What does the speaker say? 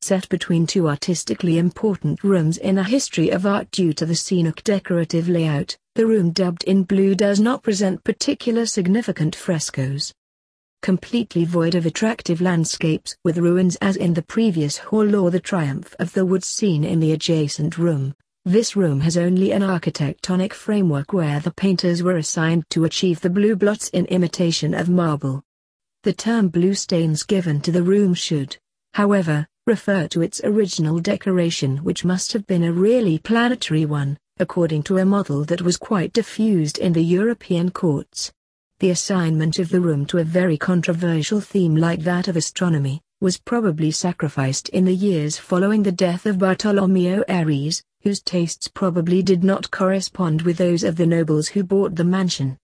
Set between two artistically important rooms in a history of art due to the scenic decorative layout, the room dubbed in blue does not present particular significant frescoes. Completely void of attractive landscapes with ruins as in the previous hall or the triumph of the woods seen in the adjacent room, this room has only an architectonic framework where the painters were assigned to achieve the blue blots in imitation of marble. The term blue stains given to the room should, however, refer to its original decoration, which must have been a really planetary one, according to a model that was quite diffused in the European courts. The assignment of the room to a very controversial theme like that of astronomy was probably sacrificed in the years following the death of Bartolomeo Aries, whose tastes probably did not correspond with those of the nobles who bought the mansion.